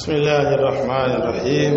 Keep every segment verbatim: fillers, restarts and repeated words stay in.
بسم الله الرحمن الرحيم.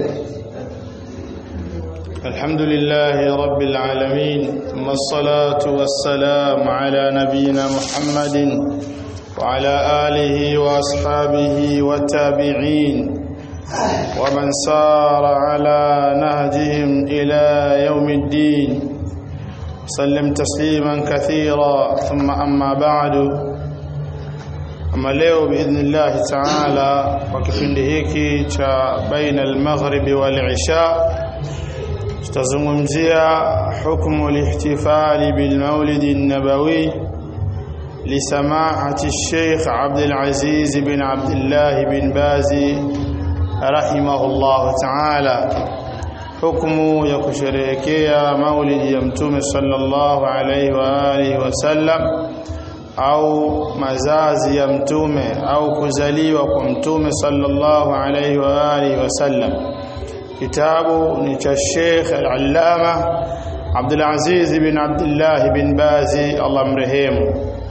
الحمد لله رب العالمين، ثم الصلاة والسلام على نبينا محمد وعلى آله وأصحابه والتابعين ومن سار على نهجهم إلى يوم الدين، سلم تسليما كثيرا. ثم أما بعد، أما leo بإذن الله تعالى وكفindi hiki cha baina al-maghrib wal-isha tutazungumzia hukumu al-ihtifal bil-maulid an-nabawi li samahati al-Sheikh Abdul Aziz bin Abdullah bin Baz rahimahullah ta'ala, hukumu ya kusherehekea maulidi ya Mtume sallallahu alayhi wa alihi wasallam au mazazi ya mtume au kuzaliwa kwa mtume sallallahu alayhi wa alihi wasallam. Kitabu ni cha Sheikh Al-Allama Abdul Aziz bin Abdullah bin Baz, Allah mrehemu.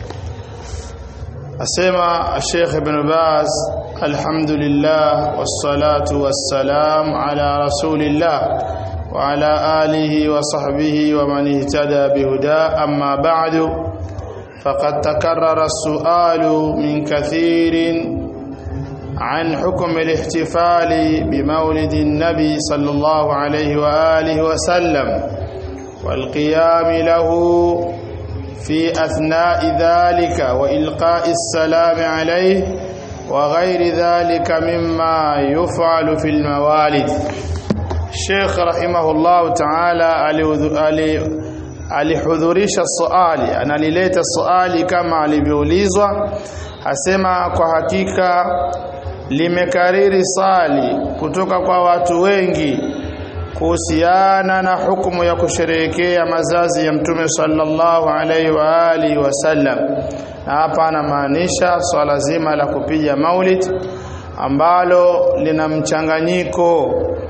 Asema Sheikh Ibn Baz, alhamdulillah wassalatu wassalamu ala rasulillah wa ala alihi wa sahbihi wa man ihtada bihuda. Amma ba'du, فقد تكرر السؤال من كثير عن حكم الاحتفال بمولد النبي صلى الله عليه وآله وسلم والقيام له في أثناء ذلك وإلقاء السلام عليه وغير ذلك مما يفعل في الموالد. الشيخ رحمه الله تعالى علي alihudhurisha swali, analileta swali kama alivyoulizwa. Asema kwa hakika limekariri swali kutoka kwa watu wengi kuhusiana na hukumu ya kusherehekea mazazi ya Mtume sallallahu alaihi wa alihi wasallam. Na hapa anamaanisha swala zima la kupiga maulid ambalo lina mchanganyiko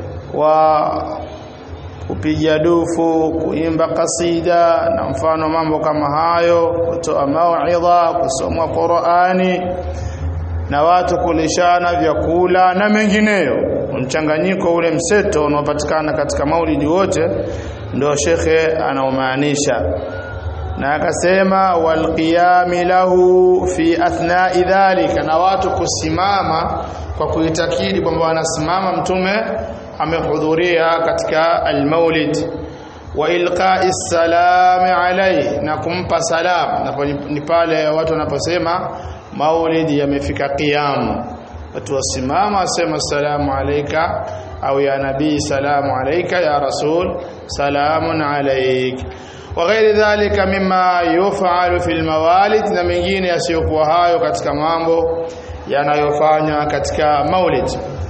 wa kupiga dufu, kuimba kasida na mfano mambo kama hayo, kutoa mauidha, kusoma Qur'ani na watu kulishana vyakula na mengineyo. Mchanganyiko ule mseto unaopatikana katika maulidi wote ndio shekhe anaomaanisha. Na akasema walqiyami lahu fi athna'i dhalika, na watu kusimama kwa kuitakidi kwamba wanasimama mtume amehudhuria katika al-maulid, wa ilqa'i salami alayhi, na kumpa salam. Na ni pale watu wanaposema maulid yamefika qiyam, watu wasimama wasema salamu alayka au ya nabii salamu alayka, ya rasul salamun alayk, wa ghairi dhalika mimma yuf'alu fil mawalid, na mengine yasiyokuwa hayo katika mambo yanayofanywa katika maulid.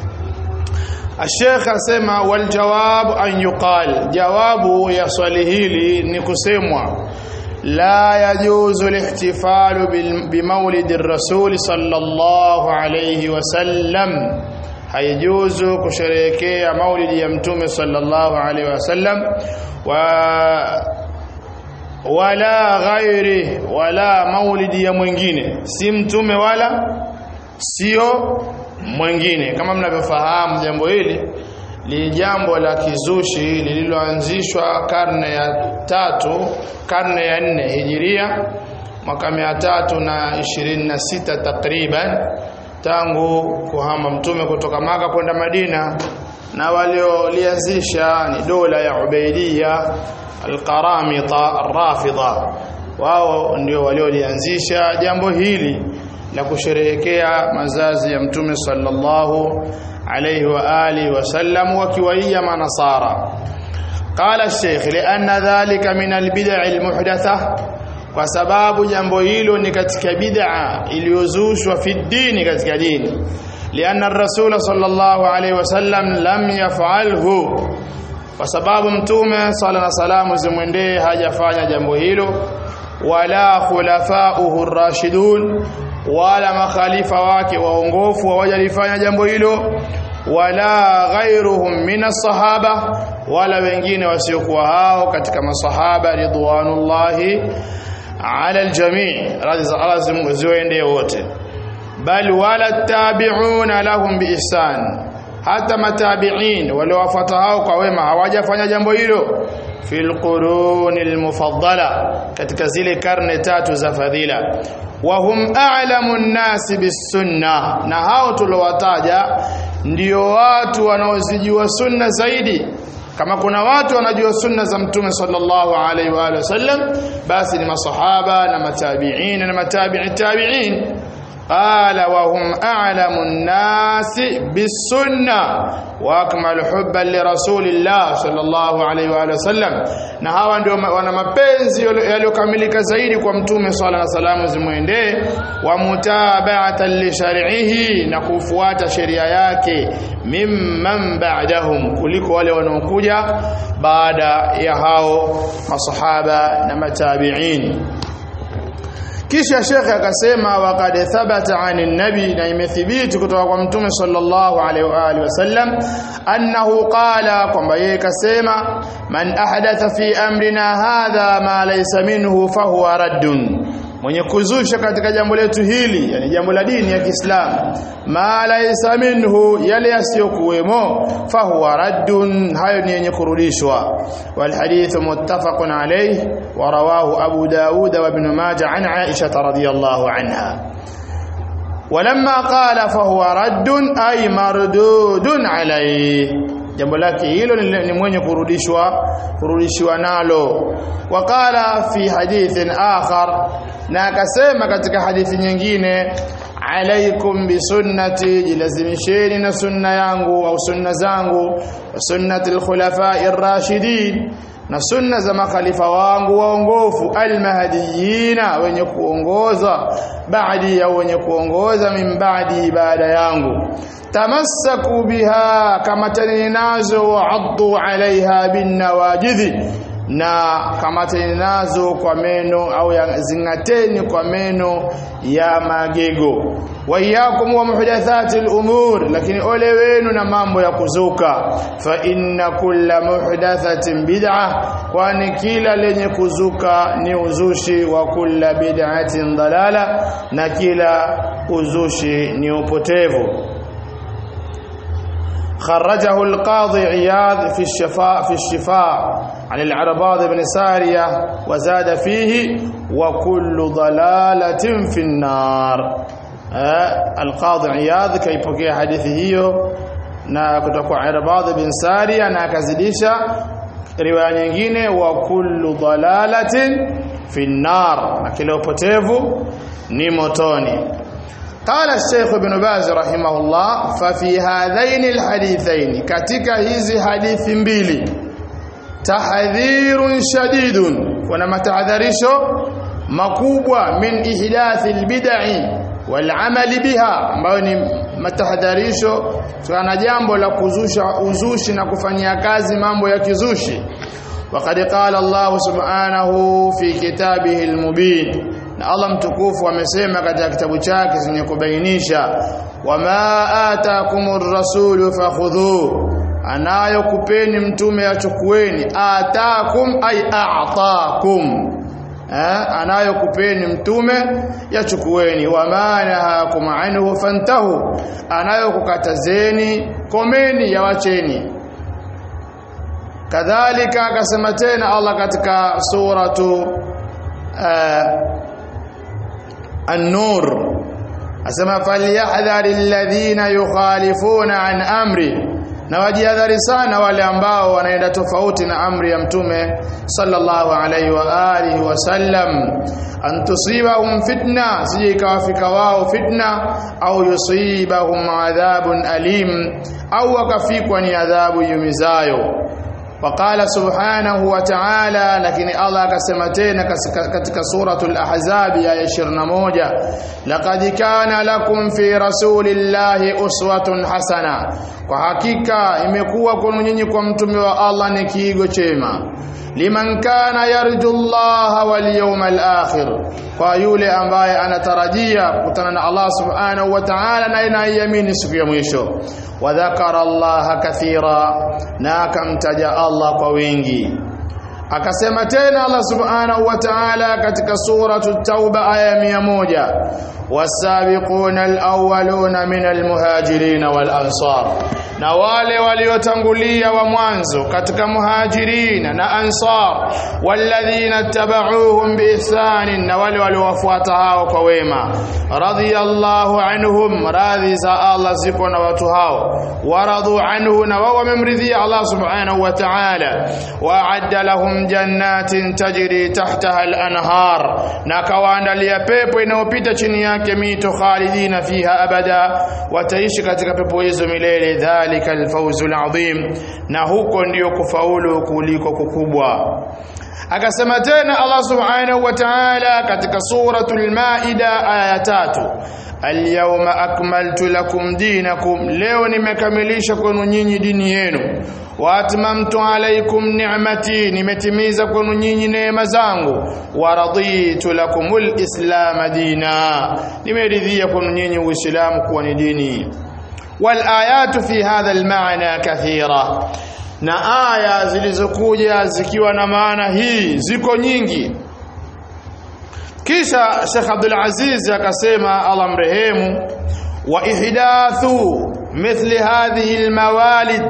Sheikh asema wal jawab an yuqal, jawabu ya swali hili ni kusemwa la yajuzu al-ihtifalu bi maulid ar-rasul sallallahu alayhi wasallam, haijuzu kusherehekea maulidi ya mtume sallallahu alayhi wasallam wa wala ghairi, wala maulidi ya mwingine, si mtume wala sio mwingine. Kama mnavyofahamu, jambo hili ni jambo la kizushi lililoanzishwa karne ya tatu, karne ya nne hijiria, mwaka mia tatu na ishirini na sita takriban, tangu kuhama mtume kutoka Maka kwenda Madina. Na waliolianzisha ni dola ya Ubaidiyya al-Qaramita ar-Rafidha, wao ndio waliolianzisha jambo hili la kusherehekea mazazi ya mtume sallallahu alayhi wa alihi wasallam, wakiwaia manasara. Qala Sheikh lianna dhalika min albid'a almuhdatha, kwa sababu jambo hilo ni katika bid'a iliyozushwa fi dini, katika dini. Lianna ar-rasul sallallahu alayhi wasallam lam yaf'alhu, kwa sababu mtume sala na salamu zimwendee hajafanya jambo hilo, wala khulafa'uhu ar-rashidun, wala makhalifa wake waongofu hawajalifanya jambo hilo, wala ghairuhum minas sahaba, wala wengine wasiokuwa hao katika masahaba ridwanullahi ala aljami', radhi za Allah ziende wote. bal wala tabi'una lahum biihsan, hata matabi'in wale wafuata hao kwa wema hawajafanya jambo hilo fil qurunil mufaddala, katika zile karne tatu za fadhila. Wa hum a'lamun nasi bis sunnah, na hao tulowataja ndio watu wanaozijua sunna zaidi. Kama kuna watu wanajua sunna za Mtume sallallahu alaihi wa alihi wasallam, basi ni masahaba na matabi'in na matabi'i tabi'in. Qala wa hum a'lamun nasi bis-sunnah wa akmalu hubban li rasulillah sallallahu alaihi wa alihi wasallam, na hawa ndio wana mapenzi yaliyokamilika zaidi kwa Mtume sallallahu alaihi wasallam zimuendee, wa mutaba'atan li shar'ihi, na kufuata sheria yake, mimman ba'dahum, kuliko wale wanaokuja baada ya hao masahaba na matabi'in. Kisha Sheikh akasema waqad thabata 'anil nabi, na imethibiti kutoka kwa Mtume sallallahu alaihi wa alihi wasallam annahu qala, kwamba yeye kasema, man ahdatha fi amrina hadha ma laysa minhu fahuwa raddun, mwenye kuzusha katika jambo letu hili, yani jambo la dini ya Kiislamu, ma laysa minhu, yale yasiyokuwemo, fahuwa raddun, hayo ni yenye kurudishwa. Wal hadithu muttafaqun alayhi wa rawahu Abu Dawud wa Ibn Majah an Aisha radhiyallahu anha. Walamma qala fahuwa raddun ay mardudun alayhi, jambo lake hilo ni mwenye kurudishwa kurudishwa nalo. Waqala fi hadithin akhar, na akasema katika hadithi nyingine, alaikum bi sunnati, jilazimisheni na sunna yangu au sunna zangu, wa sunnati al-khulafa'i ar-rashidin, na sunna za makhalifa wangu waongofu, al-mahdiyina, wenye kuongoza, baadi ya wenye kuongoza, min baadi, baada yangu. Tamassaku biha, kama taninazo, wa addu alaiha bin nawajidhi, na kamateni nazo kwa meno, au zingateni kwa meno ya magego. Wa iyakum wa muhdathatil umur, lakini ole wenu na mambo ya kuzuka. Fa inna kulla muhdathatin bid'ah, kwani kila lenye kuzuka ni uzushi. Wa kulla bid'atin dalala, na kila uzushi ni upotevu. خرجه القاضي عياض في الشفاء في الشفاء عن العرباض بن سارية وزاد فيه وكل ضلالة في النار. القاضي عياض كيبokea hadithi hiyo na kutoka Arbad bin Sariya, na akazidisha riwaya nyingine, wa kullu dalalatin fi nar, na kila upotevu ni motoni. قال الشيخ ابن باز رحمه الله ففي هذين الحديثين, katika hizi hadithi mbili, tahdhirun shadidun, kuna matahadharisho makubwa, min ihdathi albid'i wal amali biha, ambayo ni matahadharisho sana jambo la kuzusha uzushi na kufanyia kazi mambo ya kizushi. وقد قال الله سبحانه في كتابه المبين, na Allah mtukufu amesema katika kitabu chake chenye kubainisha, wama ataakumur rasulu fakhudhu, anayokupeni mtume achukueni. Ataakum ay a'taakum, eh, anayokupeni mtume yachukueni. Wama nahakum anhu fantahu, anayokukatazeni komeni, yawacheni. Kadhalika akasema tena Allah katika suratu uh, An-Nur, asema falyahdhari alladhina yukhalifuna an amri, na wajihadhari sana wale ambao wanaenda tofauti na amri ya mtume sallallahu alaihi wa alihi wasallam, an tusibahum fitna, sije ikawafika wao fitna, au yusibahum adhabun alim, au wakafikwa ni adhabu yumizayo. وقال سبحانه وتعالى, lakini Allah akasema tena katika suratul Ahzab ya ishirini na moja, laqad kana lakum fi rasulillahi uswatun hasana, kwa hakika imekuwa kwenu nyinyi kwa mtume wa Allah ni kiigo chema. Liman kana yarju Allah wal yawmal akhir, kwa yule ambaye anatarajia kukutana na Allah subhanahu wa ta'ala na inaiamini siku ya mwisho. Wa dhakara Allah kathira, na akamtaja Allah kwa wingi. Akasema tena Allah subhanahu wa ta'ala katika suratu Tauba aya mia moja, wasabiquna alawwaluna min almuhajirin walansar, na wale waliotangulia wa mwanzo katika muhajirina na ansar, walladhina tabauhum biihsan, na wale waliowafuata hao kwa wema, radiyallahu anhum, radhi za Allah zipo na watu hao, waradu anhu, na wao wamemridhia Allah subhanahu wa ta'ala, wa'adda lahum jannatin tajri tahtaha al-anhar, na kawaandalia pepo inayopita chini yake mito, khalidina fiha abada, wataishi katika pepo hizo milele, dhalika al-fawzul azim, na huko ndio kufaulu kuliko kukubwa. Akasema tena Allah subhanahu wa ta'ala katika suratul Maida aya tatu, al-yawma akmaltu lakum dinakum, leo nimekamilisha kwenu nyinyi dini yenu, wa atmamtu alaykum ni'mati, nimetimiza kwenu nyinyi neema zangu, wa raditu lakumul islam dina, nimeridhia kwenu nyinyi uislamu kuwa ni dini. Wal ayatu fi hadha al ma'na kathira, na aya zilizokuja zikiwa na maana hii ziko nyingi. Kisha Sheikh Abdul Aziz akasema Allah mrehemu, wa ihdathu mithli hadhihi almawalid,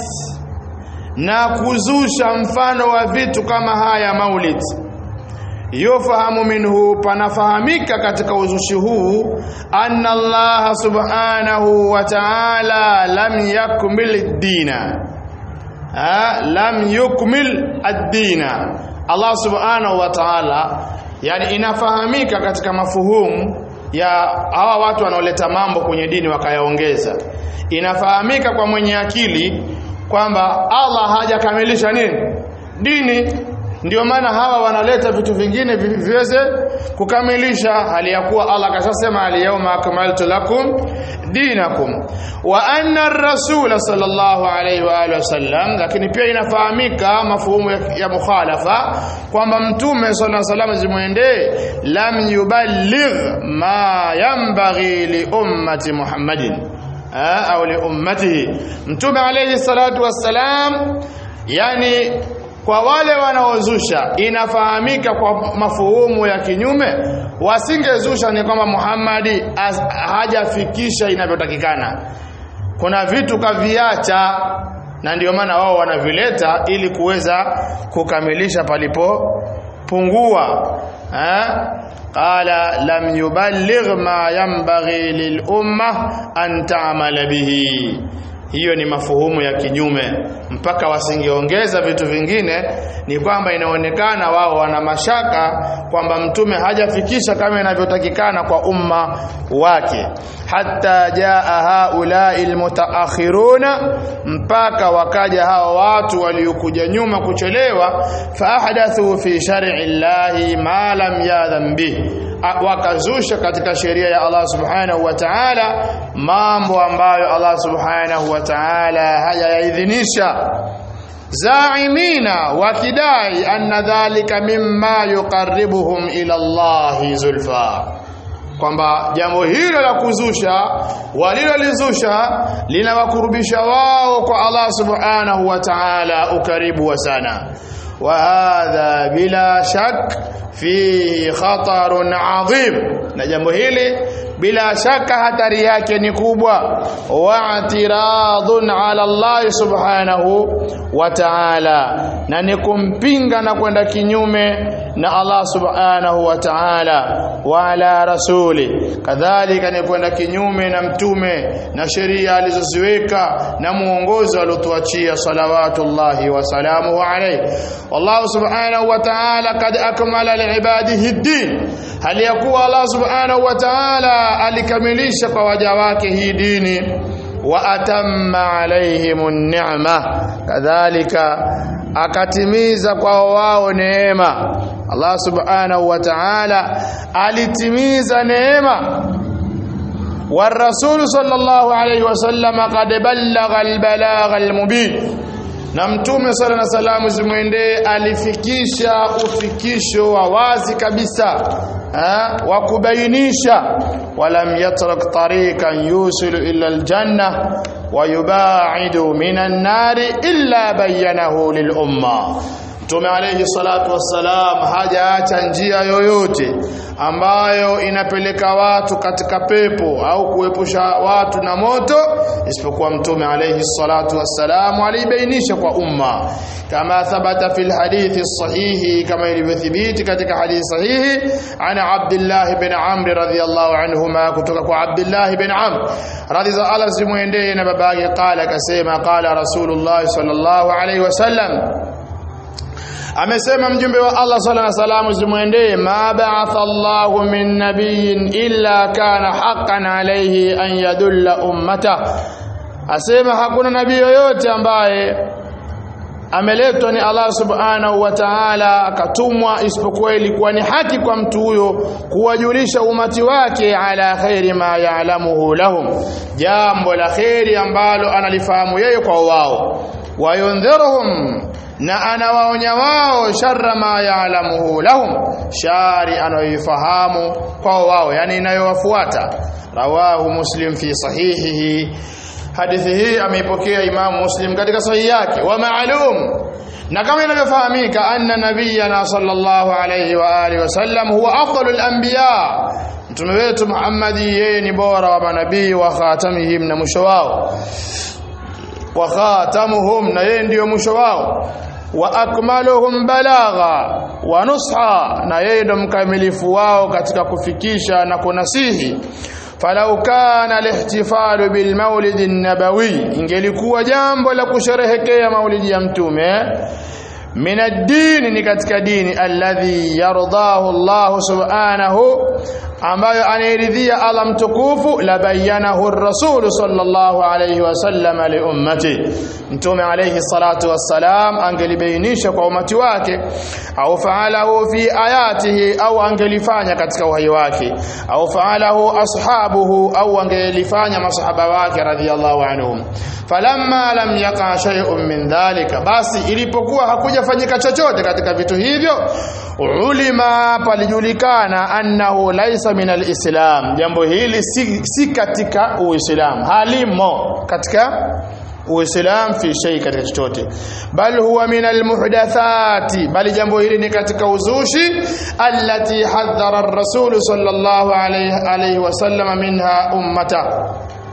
na kuzusha mfano wa vitu kama haya maulid, yufahamu minhu, panafahamika katika uzushi huu, anna Allah subhanahu wa ta'ala lam yakmil ad-dina, lam yukmil ad-dina, Allah subhanahu wa ta'ala, yani inafahamika katika mafuhumu ya hawa watu wanaoleta mambo kwenye dini wakayaongeza, inafahamika kwa mwenye akili kwamba Allah hajakamilisha nini? Dini. Ndio maana hawa wanaleta vitu vingine viweze kukamilisha, hali ya kuwa Allah kashasema al-yawma akmaltu lakum dinakum, wa anna ar-rasul sallallahu alayhi wa alihi wasallam. Lakini pia inafahamika mafuhumu ya, ya mukhalafa kwamba mtume sallallahu alayhi wasallam zimuendee, lam yuballigh ma yanbaghi li ummati Muhammadin au li ummatihi, mtume alayhi salatu wassalam, yani kwa wale wanaozusha inafahamika kwa mafuhumu ya kinyume, wasingezusha ni kwamba Muhammadi hajafikisha inavyotakikana, kuna vitu kaviacha, na ndio maana wao wanavileta ili kuweza kukamilisha palipo pungua. Ha? Qala lam yuballigh ma yanbaghi lil umma an ta'mala bihi, hiyo ni mafuhumu ya kinyume, mpaka wasingeongeza vitu vingine. Ni kwamba inaonekana wao wana mashaka kwamba mtume hajafikisha kama inavyotakikana kwa umma wake. Hatta jaa haulai almutaakhiruna, mpaka wakaja hao watu waliokuja nyuma kuchelewa, fa ahdathu fi shar'i llahi ma lam yadham bihi, wakazusha katika sheria ya Allah subhanahu wa ta'ala mambo ambayo Allah subhanahu wa ta'ala hajaidhinisha, zaimina, wakidai anna dhalika mimma yuqarribuhum ila Allah zulfa, kwamba jambo hilo la kuzusha walilolizusha linawakurubisha wao kwa Allah subhanahu wa ta'ala ukaribu wa sana. Wa hadha bila shak fihi khatarun adhim, na jambo hili bila shaka hatari yake ni kubwa, wa i'tiradun ala Allah subhanahu wa ta'ala, na ni kumpinga na kwenda kinyume na Allah subhanahu wa ta'ala, wa ala rasuli, kadhalika ni kwenda kinyume na mtume na sheria alizoziweka na muongozo aliotuachia salawatullahi wa salamuhu alayhi. Wallahu subhanahu wa ta'ala kad akmala liibadihi ad-din, hali yakuwa Allah subhanahu wa ta'ala alikamilisha kwa waja wake hii dini, wa atamma alayhimun ni'ma, kadhalika akatimiza kwa wao neema. Allah subhanahu wa ta'ala alitimiza neema. والرسول صلى الله عليه وسلم قد بلغ البلاغ المبين, na mtume sala na salamu zimwendee alifikisha ufikisho wa wazi kabisa wa kubainisha, walam yatrak tariqan yusilu ila aljanna wa yubaidu minan nari illa bayyanahu lil umma. Mtume alayhi salatu wassalam hajaacha njia yoyote ambayo inapeleka watu katika pepo au kuepusha watu na moto, isipokuwa Mtume alayhi salatu wassalam alibainisha kwa umma, kama thabata fil hadithi sahihi, kama ilivyothibiti katika hadithi sahihi ana Abdullah ibn Amr radhiyallahu anhuma, kutoka kwa Abdullah ibn Amr radhiya Allah zimuendee na babake, qala kasema qala Rasulullah sallallahu alayhi wasallam, amesema mjumbe wa Allah sallallahu alayhi wasallam zimuendee, ma ba'atha Allahu min nabiyyin illa kana haqqan alayhi an yadulla ummata, asema hakuna nabii yoyote ambaye ameletwa ni Allah subhanahu wa ta'ala akatumwa isipokuwa ilikuwa ni haki kwa mtu huyo kuwajulisha umati wake ala khairi ma ya'lamuhu lahum, jambo la khairi ambalo analifahamu yeye kwa wao, wayundhiruhum, na anawaonya wao sharra ma ya'lamuhu lahum, shari anayoifahamu kwa wao, yani inayowafuata. Rawahu Muslim fi sahihihi, hadithi hii ameipokea Imam Muslim katika sahihi yake. Wa ma'lum, na kama inavyofahamika, anna nabiyana sallallahu alayhi wa alihi wasallam huwa afdalul anbiya, mtume wetu Muhammadi yeye ni bora wa manabii, wa khatamihim, na mwisho wao, wa khatamuhum, na yeye ndio mwisho wao, wa akmaluhum balagha wa nusha, na yeye ndo mkamilifu wao katika kufikisha na kunasihi. Falau kana al-ihtifalu bil maulid an-nabawi, ingelikuwa jambo la kusherehekea maulidi ya mtume, min ad-din, ni katika dini, alladhi yardahu Allah subhanahu, ambayo anaridhia Allah mtukufu, la bayanahu ar-rasul sallallahu alayhi wasallam li ummati, mtume alayhi salatu wassalam angelibainisha kwa umati wake, au fa'alahu fi ayatihi, au angelifanya katika uhai wake, au fa'alahu ashabuhu, au angelifanya masahaba wake radhiyallahu anhum. Falamma lam yaqa shay'un min dhalika, basi ilipokuwa hakujafanyika chochote katika vitu hivyo, ulima, palijulikana, annahu laysa min al-islam, jambo hili si, si katika uislamu, halimo katika uislamu fi shay, katika chochote, bal huwa min al-muhdathati, bali jambo hili ni katika uzushi, allati hadhara ar-rasul sallallahu alayhi alayhi wasallam minha ummata,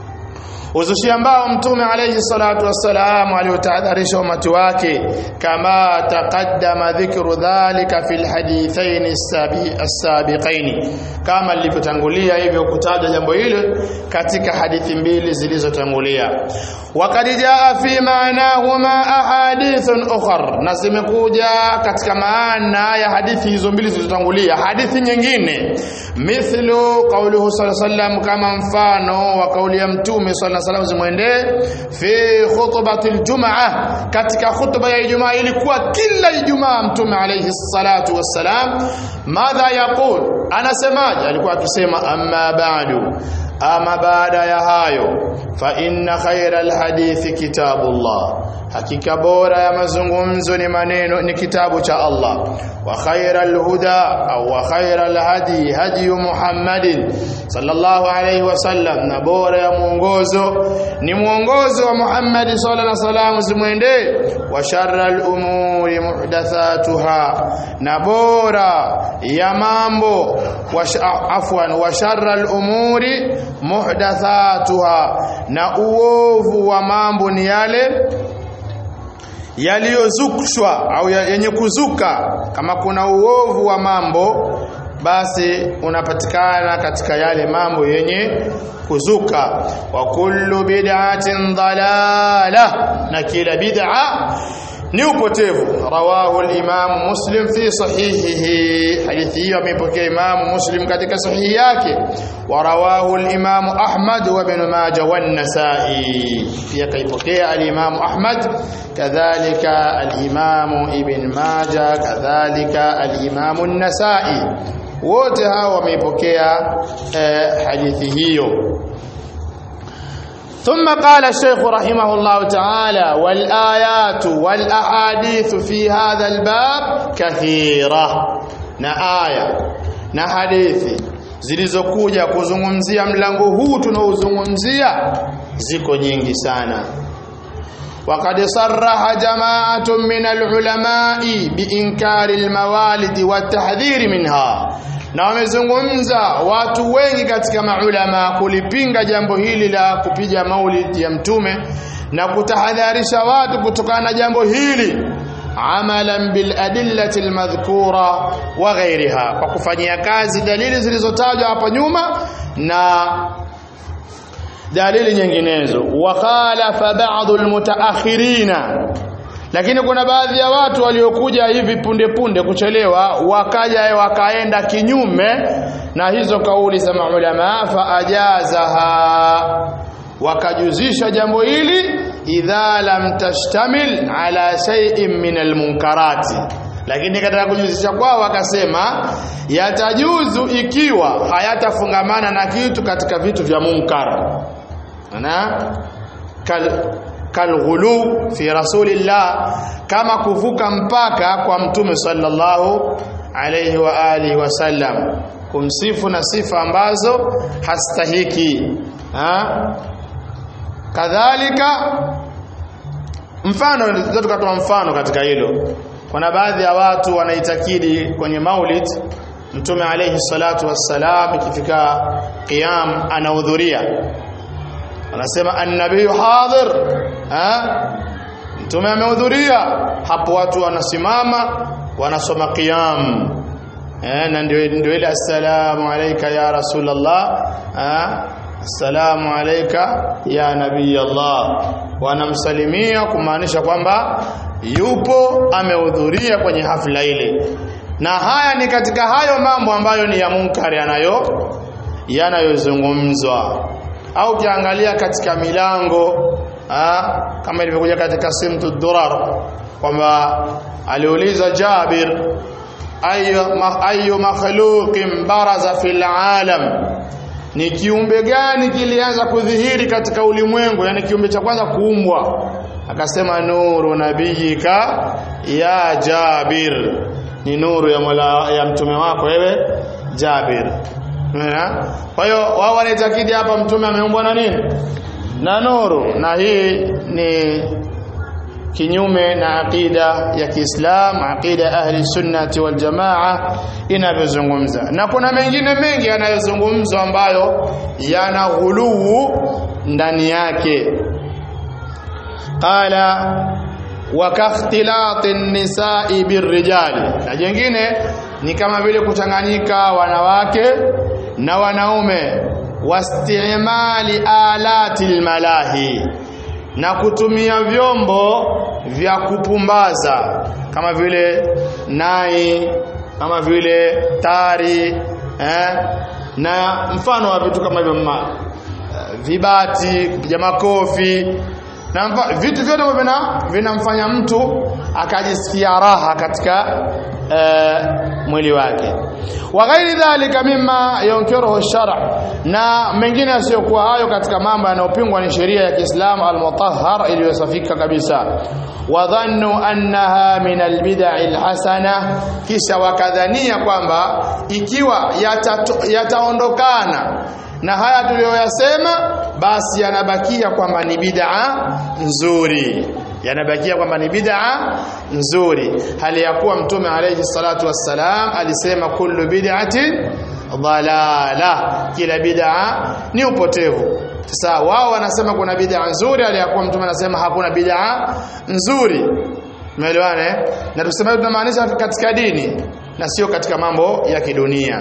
uzushi ambao mtume alayhi salatu wassalam aliotahadharisha umati wake, kama taqaddama dhikru dhalika fil hadithain as-sabiqain, kama lilivyotangulia hivyo kutaja jambo hilo katika hadithi mbili zilizotangulia. Waqad jaa fi ma'nahuma ahadithun ukhra, na zimekuja katika maana ya hadithi hizo mbili zilizotangulia hadithi nyingine, mithlu qawluhu sallallahu alayhi wasallam, kama mfano wa kauli ya mtume sallallahu alayhi wasallam zimwendee, fi khutbatil jumaa, katika khutba ya Ijumaa. Ilikuwa kila Ijumaa mtume alayhi salatu wassalam, madha yaqul, anasemaje? Alikuwa akisema, amma ba'du, ama baada ya hayo, fa inna khayral hadithi kitabullah, hakika bora ya mazungumzo ni maneno ni kitabu cha Allah, wa khayral huda au wa khayral hadi hadi Muhammadin sallallahu alayhi wasallam, na bora ya mwongozo ni mwongozo wa Muhammad sallallahu alayhi wasallam zimwendee, wa sharral umuri muhdathatuha, na bora ya mambo, wa afwan wa sharral umuri muhdathatuha, na uovu wa mambo ni yale yaliyozushwa au yenye kuzuka. Kama kuna uovu wa mambo, basi unapatikana katika yale mambo yenye kuzuka. Wa kullu bid'atin dalala, na kila bid'a ni upotevu. Rawahu al-Imam Muslim fi sahihihi, hadithi hiyo amepokea Imam Muslim katika sahihi yake. Wa rawahu al-Imam Ahmad wa Ibn Majah wa an-Nasa'i, pia kaipokea al-Imam Ahmad, kadhalika al-Imam Ibn Majah, kadhalika al-Imam an-Nasa'i, wote hao wameipokea eh, hadithi hiyo. ثم قال الشيخ رحمه الله تعالى: والآيات والأحاديث في هذا الباب كثيرة. na aya na hadithi zilizokuja kuzungumzia mlango huu tunaozungumzia ziko nyingi sana. وقد صرح جماعة من العلماء بإنكار الموالد والتحذير منها. Na wamezungumza watu wengi katika maulama kulipinga jambo hili la kupiga maulid ya mtume na kutahadharisha watu kutokana na jambo hili, amalan bil adillati al madhkura wa ghayriha, kwa kufanyia kazi dalili zilizotajwa hapa nyuma na dalili nyinginezo. Wa khalafa ba'd al mutaakhirina, lakini kuna baadhi ya watu waliokuja hivi punde punde kuchelewa wakaja wakaenda kinyume na hizo kauli za maulama, fa ajazaha, wakajuzisha jambo hili idha lam tashtamil ala shay'in min almunkarati, lakini katika kujuzisha kwao wakasema yatajuzu ikiwa hayatafungamana na kitu katika vitu vya munkar. Ana kal kalghulu fi rasulillah, kama kuvuka mpaka kwa mtume sallallahu alayhi wa alihi wasallam, kumsifu na sifa ambazo hastahiki. Ha? Kadhalika mfano, tukatoa mfano katika hilo. Kuna baadhi ya watu wanaitakidi kwenye maulid mtume alayhi salatu wassalam ikifika qiyam anahudhuria, anasema an-nabii hadir, ha, mtume amehudhuria. Hapo watu wanasimama wanasoma qiyam, eh, na ndio ndio ile assalamu alayka ya rasulullah, ha, assalamu alayka ya nabii Allah, wanamsalimia kumaanisha kwamba yupo amehudhuria kwenye hafla ile. Na haya ni katika hayo mambo ambayo ni ya munkari yanayo yanayozungumzwa. Au kiangalia katika milango, ha, kama ilivyokuja katika Simtu Durar kwamba aliuliza Jabir, ayu ayu makhluqin baraza fil alam, ni kiumbe gani kilianza kudhihiri katika ulimwengu, yani kiumbe cha kwanza kuumbwa? Akasema nuru nabiyika ya Jabir, ni nuru ya mola ya mtume wako wewe Jabir. Kwa hiyo wao wanaitakidi hapa mtume ameumbwa na nini? Na nuru. Na hii ni kinyume na aqida ya Kiislamu, aqida ahli sunnati wal jamaa inavyozungumza. Na kuna mengine mengi yanayozungumzwa ambayo yana ghuluu ndani yake. Qala wa kakhtilati an-nisa'i birrijali, na jingine ni kama vile kuchanganyika wanawake na wanaume, wastimali alati almalahi, na kutumia vyombo vya kupumbaza kama vile nai, kama vile tari, eh, na mfano wa vitu kama hivyo, vibati, kupiga makofi na vitu vyote vina vinamfanya mtu akajisikia raha katika e, mwili wake. Wa ghairi dhalika mimma yunkiruhu shar', na mengine yasiyokuwa hayo katika mambo yanayopingwa ni sheria ya Kiislamu al-mutahhar, iliyosafika kabisa. Wa dhannu annaha min al-bid'i al-hasana, kisha wakadhania kwamba ikiwa yataondokana yata na haya tuliyoyasema, basi yanabakia kwamba ni bid'a nzuri, yanabakia kwamba ni bid'a nzuri, hali ya kuwa mtume alayhi salatu wassalam alisema kullu bid'atin dhalala, kila bid'a ni upotevu. Sasa wao wanasema kuna bid'a nzuri, hali ya kuwa mtume anasema hakuna bid'a nzuri. Umeelewana? Na tuseme tunamaanisha katika dini na sio katika mambo ya kidunia.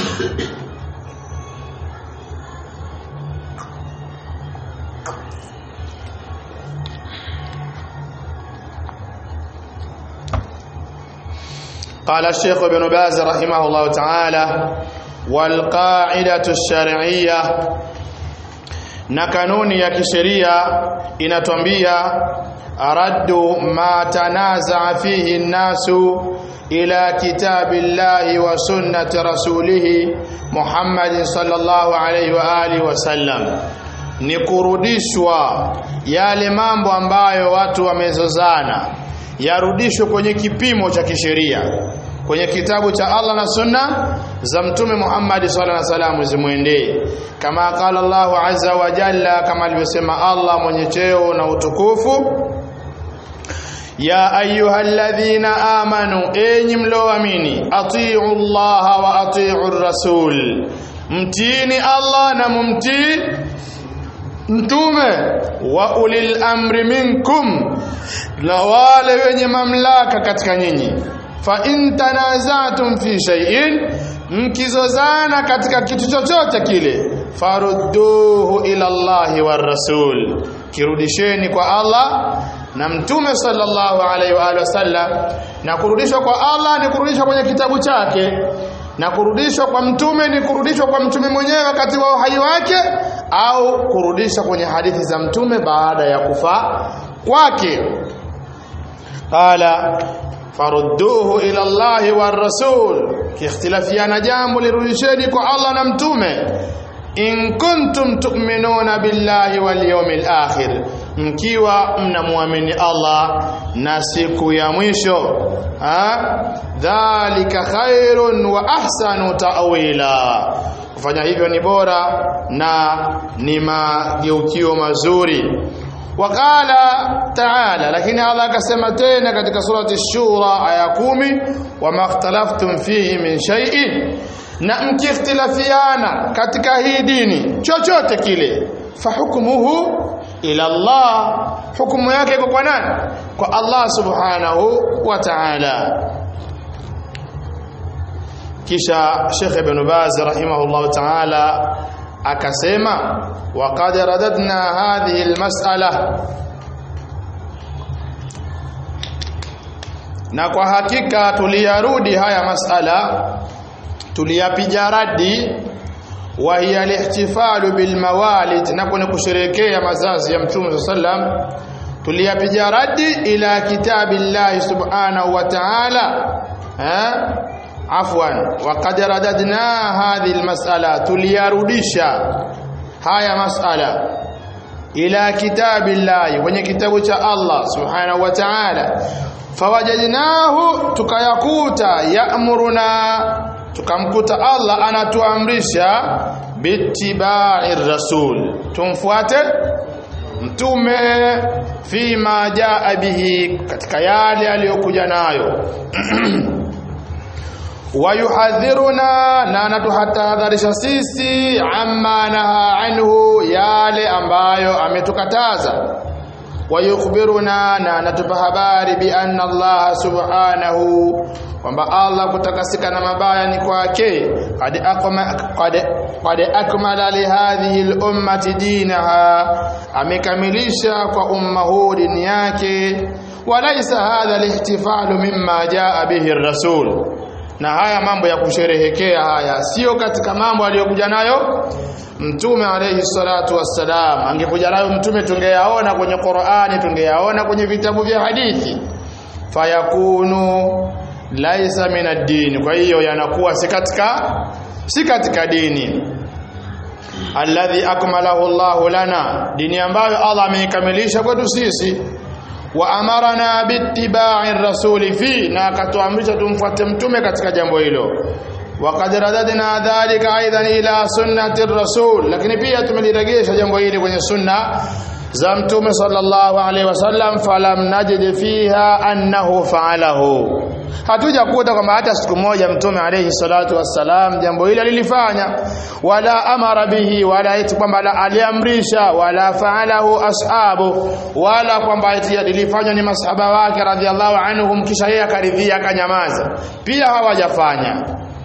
قال الشيخ ابن باز رحمه الله تعالى والقاعدة الشرعية, na kanuni ya kisheria inatuambia araddu ma tanaza'a fihi an-nasu ila kitabillahi wa sunnati rasulih Muhammad sallallahu alayhi wa alihi wasallam, ni kurudishwa yale mambo ambayo watu wamezozana, yarudishwe kwenye kipimo cha kisheria, kwenye kitabu cha Allah na sunna za mtume Muhammad sallallahu alaihi wasallam zimwendee, kama qala Allahu azza wa jalla, kama alivyosema Allah mwenye cheo na utukufu, ya ayyuhalladhina amanu enyi mloamini atii'u Allah wa atii'u rasul mtini Allah na mumtii mtume wa ulil amri minkum na wale wenye mamlaka katika nyinyi fa in tanaza'tum fi shay'in mkizozana katika kitu chochote kile farudduhu ila Allah war rasul kirudisheni kwa Allah na mtume sallallahu alaihi wa alihi wasallam na kurudishwa kwa Allah ni kurudishwa kwenye kitabu chake na kurudishwa kwa mtume ni kurudishwa kwa mtume mwenyewe wakati wa uhai wake au kurudishwa kwenye hadithi za mtume baada ya kufa kwake. Qala farudduhu ila Allah war rasul kiikhtilafiana jambo lirudisheni kwa Allah na mtume in kuntum tu'minuna billahi wal yawmil akhir mkiwa mnamuamini Allah na siku ya mwisho ha dhalika khairun wa ahsanu ta'wila kufanya hivyo ni bora na ni mageukio mazuri. Waqala ta'ala lakini Allah akasema tena katika surati ash-shura aya kumi wa makhtalaftum fihi min shay'in na mkiikhtilafiana katika hii dini chochote kile fahukmuhu ila Allah hukumu yake iko kwa nani? Kwa Allah subhanahu wa ta'ala. Kisha Sheikh Ibn Baz rahimahullah ta'ala akasema waqad radadna hadhihi almas'ala na kwa hakika tuliyarudi haya mas'ala tuliyapiga radi wa hiya al-ihtifalu bil mawalid na kuna kusherehekea mazazi ya Mtume sallam tuliyapiga radi ila kitabillahi subhanahu wa ta'ala ha afwan wa qad radadna hadhihi al-mas'ala tuliyarudisha haya mas'ala ila kitabillahi kwenye kitabu cha Allah subhanahu wa ta'ala fawajadnahu tukayakuta ya'muruna tukamkuta Allah anatuamrisha bitiba'ir rasul tumfuate mtume fima jaa bihi katika yale aliyokuja nayo wayuhadhiruna na anatuhatahadharisha sisi amma naha anhu yale ambayo ametukataza wayukhbiruna na anatupa habari bi anna Allah subhanahu kwamba Allah kutakasika na mabaya ni kwake qad aqma qad qad akmala li hadhihi al-ummati dinaha amekamilisha kwa umma huu dini yake walaysa hadha al-ihtifalu mimma jaa bihi ar-rasul na haya mambo ya kusherehekea haya sio katika mambo aliyokuja nayo Mtume alayhi salatu wassalam. Angekuja nayo mtume tungeyaona kwenye Qur'ani tungeyaona kwenye vitabu vya hadithi fayakunu laisa min ad-din kwa hiyo yanakuwa si katika si katika dini alladhi akmalahu Allahu lana dini ambayo Allah ameikamilisha kwetu sisi wa amarana bittiba'i rasuli fi na akatuamrisha tumfuate mtume katika jambo hilo وقد رددنا ذلك ايضا الى سنه الرسول lakini pia tumelirejesha jambo hili kwenye sunna za mtume sallallahu alaihi wasallam falam najid fiha annahu fa'alahu hatuja kuta kwamba hata siku moja mtume alayhi salatu wassalam jambo hili alilifanya wala amara bihi wala eti kwamba aliamrisha wala fa'alahu ashabu wala kwamba eti alifanywa ni masahaba wake radhiallahu anhum kisha yeye akaridhia akanyamaza pia hawajafanya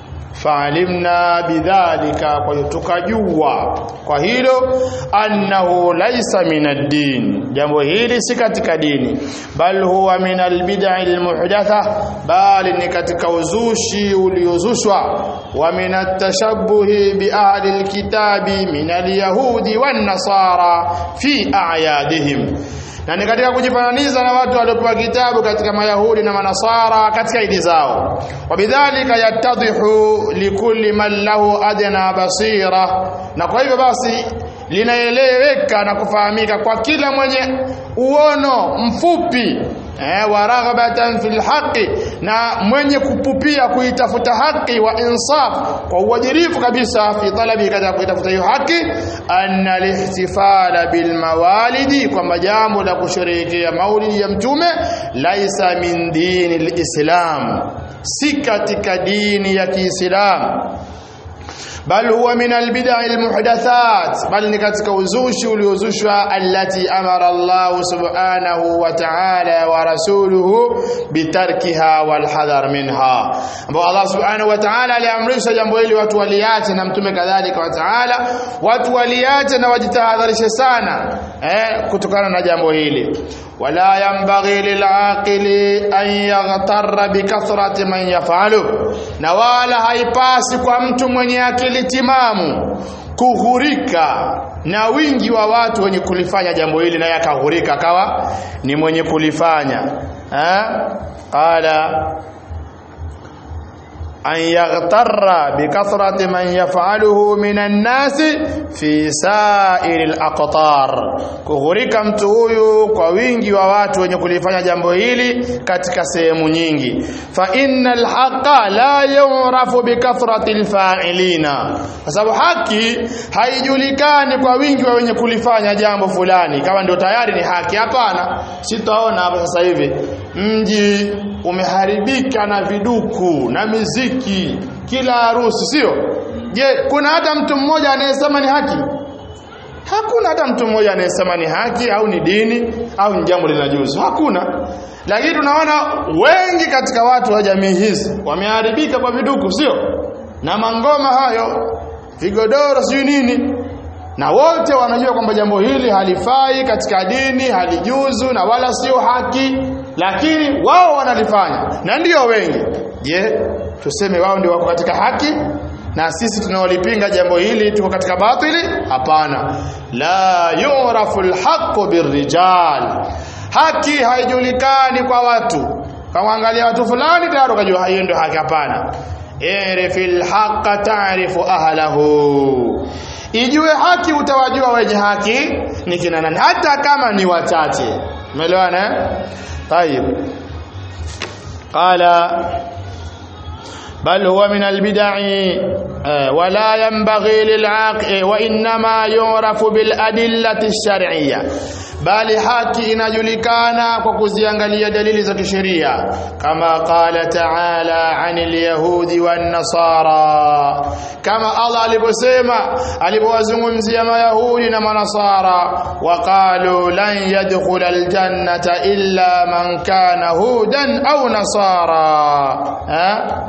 fa'alimna bidhalika kwa tukajua kwa hilo annahu laysa min ad-din jambo hili si katika dini bal huwa min al-bid'a al-muhdatha bali ni katika uzushi uliozushwa wa min at-tashabbuhi bi ahli al-kitabi min al-yahudi wan-nasara fi a'yadihim na ni katika kujifananiza na watu waliopewa kitabu katika mayahudi na manasara katika idi zao wabidhalika yattadhihu likulli man lahu adna basira na kwa hivyo basi linaeleweka na kufahamika kwa kila mwenye uono mfupi eh wa raghabatan fil haqi na mwenye kupupia kuitafuta haki wa insaf kwa uadilifu kabisa fi talabi katika kuitafuta hiyo haki, anna lihtifala bil mawalidi, kwa jambo la kusherehekea maulidi ya mtume, laisa min dini alislam, si katika dini ya Kiislamu, bal huwa min albid'a almuhdathat, bal ni katika uzushi uliozushwa, allati amara Allah subhanahu wa ta'ala wa rasuluhu bitarkiha wal hadar minha, ambao Allah subhanahu wa ta'ala aliamrisha jambo hili watu waliache, na mtume kadhalika wa ta'ala watu waliache na wajitahadharishe sana eh kutokana na jambo hili. wala yanbaghi lil'aqili an yaghtarra bikathrati man yaf'alu, na wala haipasi kwa mtu mwenye akili timamu kughurika na wingi wa watu wenye kulifanya jambo hili, na yakahurika akawa ni mwenye kulifanya. eh qala an yaghtarra bikathrati man yaf'aluhu minan nasi fi sa'iril aqtar, kughurika mtu huyu kwa wingi wa watu wenye kulifanya jambo hili katika sehemu nyingi. Fa innal haqqa la yu'rafu bikathratil fa'ilina, kwa sababu haki haijulikani kwa wingi wa wenye kulifanya jambo fulani kama ndio tayari ni haki. Hapana, sitaona hapa sasa hivi mji umeharibika na viduku na miziki kila harusi, sio? Je, kuna hata mtu mmoja anayesema ni haki? Hakuna hata mtu mmoja anayesema ni haki au ni dini au ni jambo linajuzu, hakuna. Lakini tunaona wengi katika watu wa jamii hizi wameharibika kwa viduku, sio? Na mangoma hayo, vigodoro sio nini, na wote wanajua kwamba jambo hili halifai katika dini, halijuzu na wala sio haki, lakini wao wanalifanya na ndio wengi. Je, tuseme wao ndio wako katika haki na sisi tunaolipinga jambo hili tuko katika batili? Hapana. La yu'rafu al-haqqu birrijal, haki haijulikani kwa watu. Kama angalia watu fulani tayari ukajua hiyo ndio haki. Hapana. Irfil haqqa ta'rifu ahlahu, ijue haki utawajua wenye haki ni kina nani, hata kama ni wachache. Umeelewana? Tayeb. Qala bal huwa min albid'i wala yanbaghi lil'aqil wa inma yu'rafu bil adillati ash-shar'iyyah, bali haki inajulikana kwa kuziangalia dalili za kisheria, kama qala ta'ala 'anil yahudi wan nasara, kama Allah aliposema alipowazungumzia mayahudi na manasara, waqalu lan yadkhula aljannata illa man kana hudan au nasara, ha?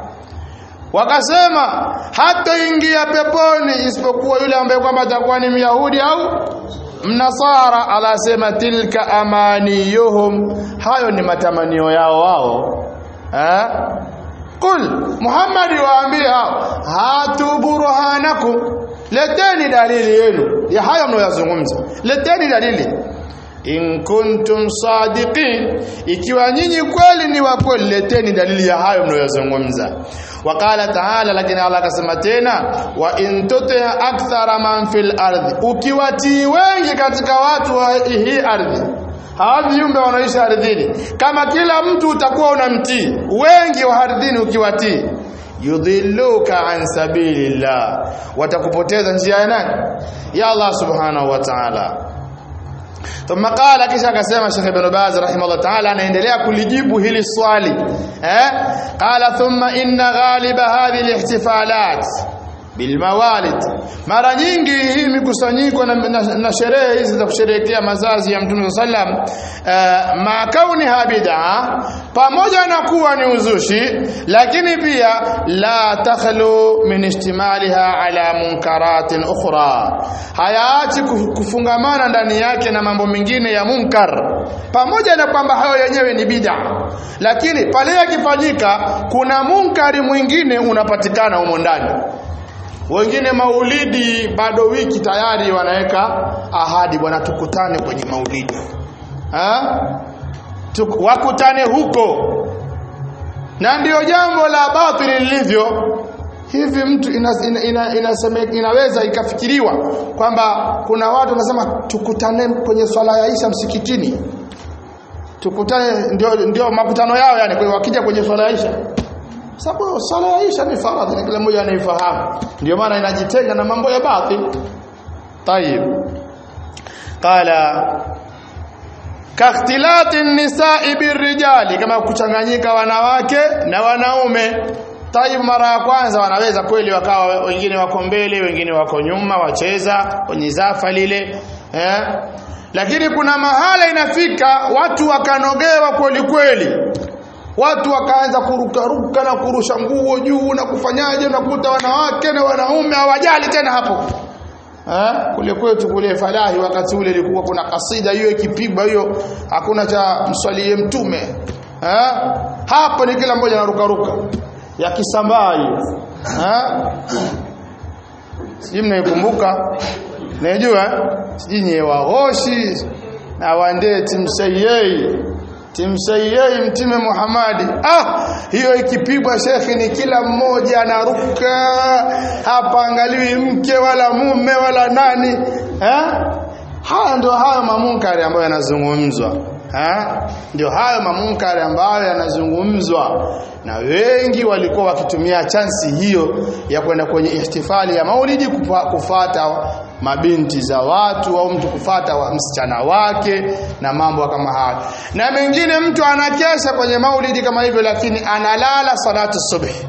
Wakasema hata ingia peponi isipokuwa yule ambaye kwamba atakuwa ni myahudi au mnasara. Alasema tilka amaniyuhum, hayo ni matamanio yao wao. eh Qul, Muhammad waambie hao, hatu burhanakum, leteni dalili yenu ya hayo mnayozungumza, leteni dalili. In kuntum sadiqin, ikiwa nyinyi kweli ni wa kweli, leteni dalili ya hayo mnayozungumza. Wakala taala, lakini Allah akasema tena, wa in tuti akthara man fil ardhi, ukiwatii wengi katika watu wa hii ardhi, hawa viumbe wanaishi ardhini, kama kila mtu utakuwa unamtii wengi wa ardhini, ukiwatii, yudhilluka an sabilillah, watakupoteza njia ya nani? Ya Allah subhanahu wa ta'ala. Thumma qala, kisha akasema Sheikh Ibn Baz rahimahullah ta'ala, anaendelea kulijibu hili swali. eh qala thumma inna ghaliba hadhihi al-ihtifalat bil mawalid, mara nyingi hii mikusanyiko na, na, na sherehe hizi za kusherehekea mazazi ya Mtume sallam, uh, ma kauniha bid'a, pamoja na kuwa ni uzushi, lakini pia la takhlu min ihtimaliha ala munkaratin ukhra, hayaachi kufungamana ndani yake na mambo mengine ya munkar, pamoja na kwamba hayo yenyewe ni bid'a, lakini pale yakifanyika kuna munkari mwingine unapatikana humo ndani. Wengine maulidi bado wiki tayari wanaweka ahadi, bwana tukutane kwenye maulidi, ha? Tuk, wakutane huko, na ndio jambo la batili lilivyo. Hivi mtu inasema ina, ina, ina inaweza ikafikiriwa kwamba kuna watu wanasema tukutane kwenye swala ya Isha msikitini, tukutane, ndio ndio makutano yao yani. Kwa hiyo wakija kwenye swala ya Isha, sababu swala ya Isha ni faradhi, ni kila mmoja anaifahamu, ndio maana inajitenga na mambo ya batil. Tayib, qala kakhtilati an-nisa'i birrijali, kama kuchanganyika wanawake na wanaume. Tayib, mara ya kwanza wanaweza kweli wakawa wengine wako mbele wengine wako nyuma, wacheza kwenye zafa lile eh, lakini kuna mahala inafika watu wakanogewa kweli kweli, watu wakaanza kuruka ruka na kurusha nguo juu na kufanyaje, nakuta wanawake na wanaume hawajali tena hapo. Eh, kule kwetu kule Falahi wakati ule ilikuwa kuna kasida hiyo ikipigwa hiyo, hakuna cha mswalie mtume. Eh, hapo ni kila mmoja anaruka ruka ya kisambaa hiyo. Eh, sijui mnaikumbuka, najua sijui nyewa hoshi na waendee timsayei timsayei mtume Muhammad. Ah, hiyo ikipigwa shekhi ni kila mmoja anaruka, hapa angaliwi mke wala mume wala nani. Eh, haya ndio hayo mamunkari ambayo yanazungumzwa. Eh, ndio hayo mamunkari ambayo yanazungumzwa, na wengi walikuwa wakitumia chansi hiyo ya kwenda kwenye ihtifali ya maulidi kufata mabinti za watu au mtu kufata wa msichana wake na mambo kama hayo. Na mengine mtu anakesha kwenye maulidi kama hivyo, lakini analala salatu subhi.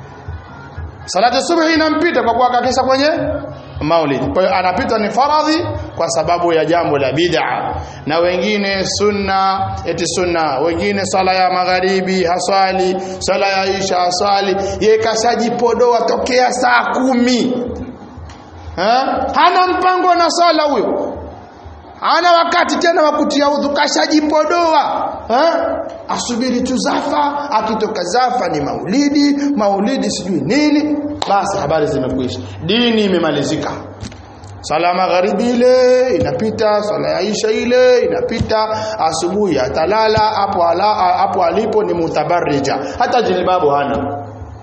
Salatu subhi inampita kwa kuwa akakesha kwenye maulidi. Kwa hiyo anapita ni faradhi kwa sababu ya jambo la bid'a. Na wengine sunna, eti sunna, wengine sala ya magharibi haswali, sala ya isha haswali, yeye kashajipodoa tokea saa kumi. Eh? Hana mpango na sala huyo, hana wakati tena wa kutia udhu, kashajipodoa. Eh? Asubiri tu zafa, akitoka zafa ni maulidi, maulidi sijui nini, basi habari zimekwisha, dini imemalizika. Sala magharibi ile inapita, sala ya isha ile inapita, asubuhi atalala hapo hapo alipo ni mutabarrija, hata jilbabu hana,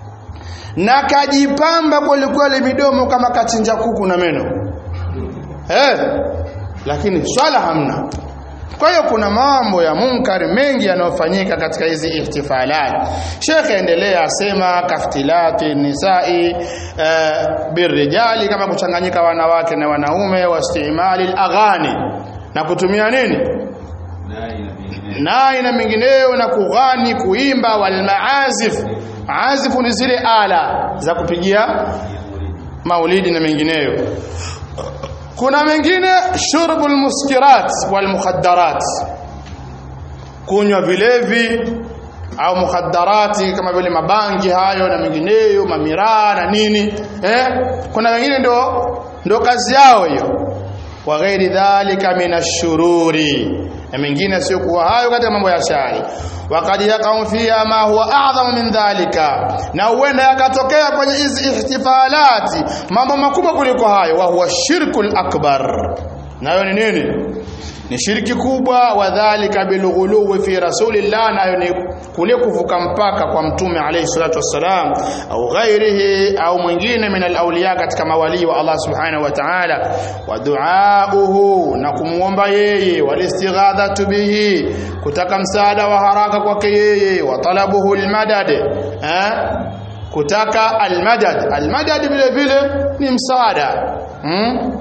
na kajipamba kweli kweli midomo kama kachinja kuku na meno. Eh, lakini swala hamna. Kwa hiyo kuna mambo ya munkari mengi yanayofanyika katika hizi ihtifalat. Sheikh endelea asema kaftilati nisai uh, birrijali, kama kuchanganyika wanawake na wanaume, wastimali alaghani, na kutumia nini nai na mengineyo, na kughani, kuimba, wal maazif. Maazifu ni zile ala za kupigia maulidi na mengineyo. Kuna mengine shurbul muskirat wal mukhaddarat, kunywa vilevi au mukhaddarati kama vile mabangi hayo na mengineyo, mamiraa na nini. Eh, kuna wengine ndo ndo kazi yao hiyo. Wa ghairi dhalika minashururi, na mengine sio kuwa hayo katika mambo ya shari. Wakati yakau fiha ma huwa a'zamu min dhalika, na huenda yakatokea kwenye hizi ihtifalati mambo makubwa kuliko hayo. Wa huwa shirkul akbar, nayo ni nini? Ni shirki kubwa. Wadhālika bilghuluwi fi rasulillah, nayo ni kule kuvuka mpaka kwa mtume alayhi salatu wassalam, au ghairihi, au mwingine min alawliya, katika mawali wa Allah subhanahu wa ta'ala. Wa du'auhu, na kumuomba yeye, walistighadhatu bihi, kutaka msaada wa haraka kwake yeye, wa talabuhu almadad, eh, kutaka almadad. Almadad vile vile ni msaada. hmm?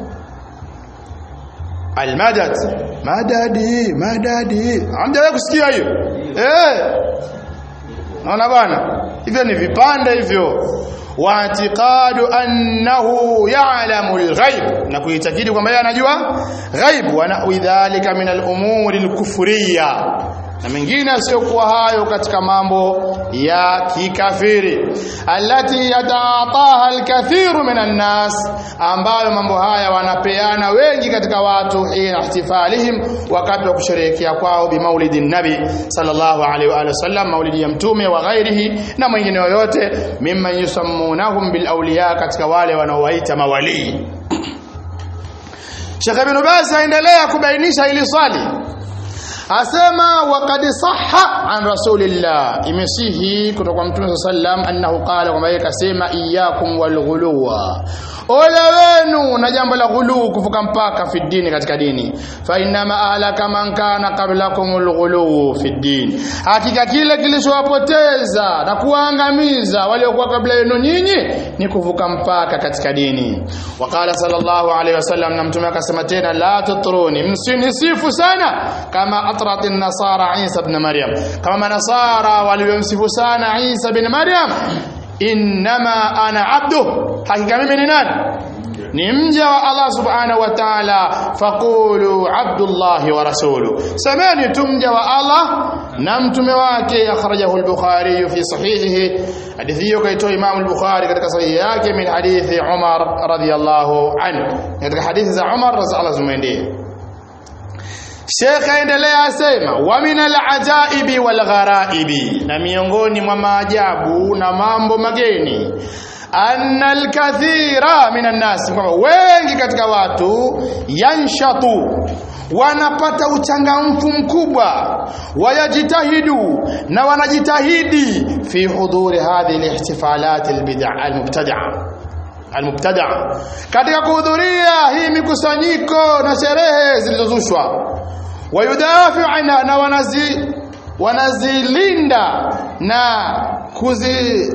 Almadad, madadi, madadi, hamjawahi kusikia hiyo? Eh, naona bwana, hivyo ni vipande hivyo. Wa i'tiqadu annahu ya'lamu al-ghaib, na kuitakidi kwamba yeye anajua ghaib. Wa na'u dhalika min al-umuri al-kufriyya, na mengine asiyokuwa hayo katika mambo ya kikafiri. Allati yataataha al-kathiru minan nas, ambayo mambo haya wanapeana wengi katika watu, ina ihtifalihim, wakati wa kusherehekea kwao bi maulidin nabi sallallahu alaihi wa alihi wasallam, maulidi ya mtume, wa ghairihi, na mwingine yoyote, mimman yusammunahum bil awliya, katika wale wanaowaita mawali. Sheikh Ibn Baz aendelea kubainisha ili swali, asema waqad sahha an rasulillah, imesihi kutoka kwa Mtume sallam annahu qala, kwamba yeye kasema iyyakum wal ghuluwa, ole wenu na jambo la ghulu, kuvuka mpaka fi dini, katika dini. Fa inna ma alaka man kana qablakumul ghulu fi din, hakika kile kilichowapoteza na kuangamiza waliokuwa kabla yenu nyinyi ni kuvuka mpaka katika dini. Waqala sallallahu alayhi wasallam, na Mtume akasema tena, la tutruni, msinisifu sana kama atrat an-nasara Isa ibn Maryam, kama manasara waliomsifu sana Isa ibn Maryam. Innama ana abdu, hakika mimi ni nani? Ni mja wa Allah subhanahu wa ta'ala. Faqulu abdullahi wa rasuluhu, semeni tu mja wa Allah na mtume wake. Akhrajahu al-Bukhari fi sahihihi, hadithi hiyo kaitoa Imam al-Bukhari katika sahihi yake, min hadithi Umar radhiyallahu anhu, katika hadithi za Umar radhiyallahu anhu. Sheikh aendelea asema, wa min al-ajaibi wal gharaibi, na miongoni mwa maajabu na mambo mageni, anna al-kathira minan nas, kwamba wengi katika watu, yanshatu, wanapata uchangamfu mkubwa, wayajitahidu, na wanajitahidi, fi huduri hadhihi al-ihtifalat al-bid'a al-mubtada'a al-mubtada'a, katika kuhudhuria hii mikusanyiko na sherehe zilizozushwa. Wayudafi anha, na wanazi wanazilinda na kuzi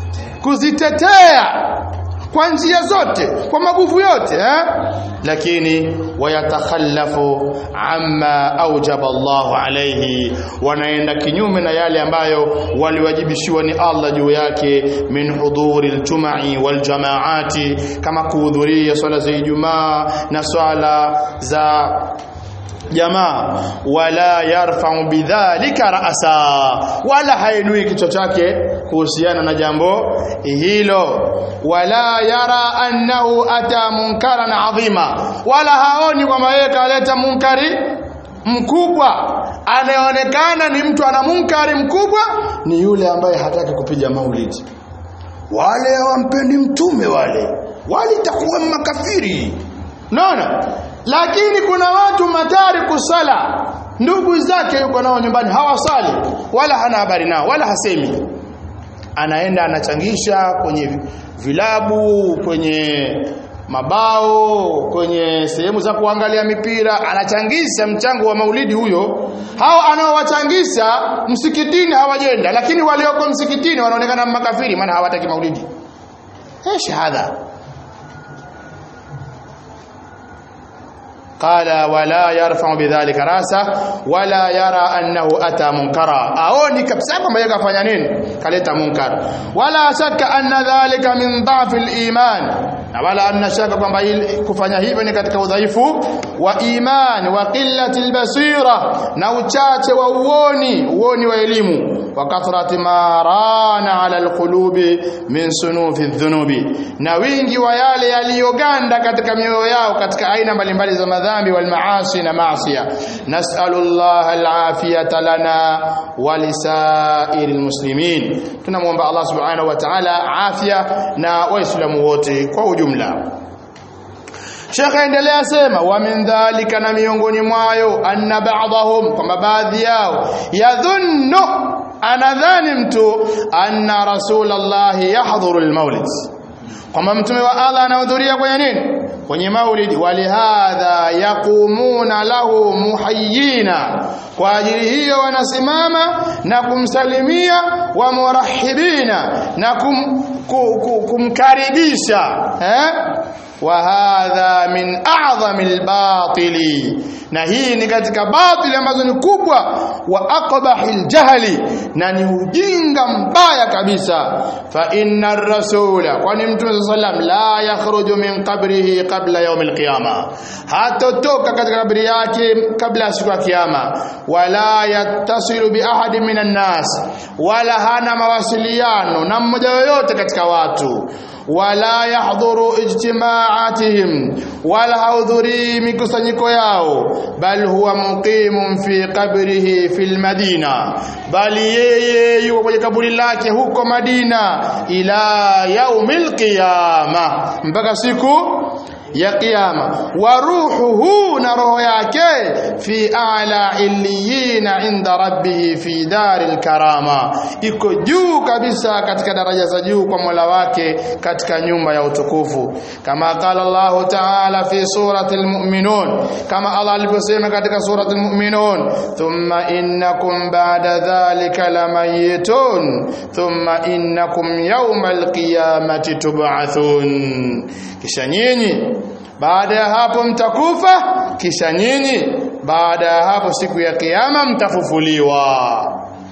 kuzitetea kwa njia zote, kwa maguvu yote eh? Lakini wayatakhallafu amma aujaba Allahu alayhi, wanaenda kinyume na yale ambayo waliwajibishiwa ni Allah juu yake, min hudhuri al-jum'i wal jamaati, kama kuhudhuria swala za Ijumaa na swala za jamaa. Wala yarfa'u bidhalika ra'sa, wala hainui kichwa chake kuhusiana na jambo hilo. Wala yara annahu ata munkaran adhima, wala haoni kwamba yeye kaleta munkari mkubwa. Anaonekana ni mtu ana munkari mkubwa ni yule ambaye hataki kupiga maulidi. Wale hawampendi mtume, wale walitakuwa makafiri, naona. Lakini kuna watu matari kusala, ndugu zake yuko nao nyumbani hawasali, wala hana habari nao, wala hasemi. Anaenda anachangisha kwenye vilabu, kwenye mabao, kwenye sehemu za kuangalia mipira, anachangisha mchango wa maulidi huyo. Hao anaowachangisha msikitini hawajenda, lakini walioko msikitini wanaonekana makafiri, maana hawataki maulidi. Eh, shahada. Qala wala yarfa'u bidhalika rasa wala yara annahu ata munkara, aoni kabisa kwamba yeye kafanya nini, kaleta munkar. Wala shakka anna dhalika min dha'fi al-iman, na wala anna shaka kwamba kufanya hivyo ni katika udhaifu wa iman, wa qillati al-basira, na uchache wa uoni, uoni wa elimu, wa kathrati ma rana ala al-qulubi min sunufi adh-dhunubi, na wingi wa yale yaliyoganda katika mioyo yao katika aina mbalimbali za madhambi wal maasi na maasiya. Nas'alullah al-afiyata lana wa lisairil muslimin, tunamuomba Allah subhanahu wa ta'ala afya na waislamu wote kwa ujumla. Sheikh aendelea sema, wa min dhalika, na miongoni mwayo, anna ba'dahum, kwamba baadhi yao, yadhunnu, anadhani mtu, anna rasulallahi yahdhuru al-maulid, kwamba mtume wa Allah anahudhuria kwenye nini, kwenye maulidi. Walihadha yaqumuna lahu muhayyina, kwa ajili hiyo wanasimama na kumsalimia, wa murahibina, na kum, kum, kumkaribisha eh? Wa hadha min a'zamil batili, na hii ni katika batili ambazo ni kubwa, wa aqbahil jahli, na ni ujinga mbaya kabisa. Fa inna rasula, kwani mtume sallam la yakhruju min qabrihi qabla yawm alqiyama, hatotoka katika kabri yake kabla ya siku ya kiyama. Wala yattasilu bi ahadin minan nas, wala hana mawasiliano na mmoja yoyote katika watu. Wala yahdhuru ijtima'atihim, wala haudhuri mikusanyiko yao. Bal huwa muqimun fi qabrihi fil Madina, bali yeye yuko kwenye kaburi lake huko Madina, ila yaumil qiyama, mpaka siku ya kiyama, wa ruhuhu na roho yake fi a'la illiyina inda rabbih fi daril karama, iko juu kabisa katika daraja za juu kwa Mola wake katika nyumba ya utukufu. Kama qala Allah ta'ala fi surati al-mu'minun, kama Allah alivyosema katika surati al-mu'minun, thumma innakum ba'da dhalika lamayitun thumma innakum yawmal qiyamati tub'athun, kisha nyinyi baada ya hapo mtakufa, kisha nyinyi baada ya hapo siku ya kiyama mtafufuliwa.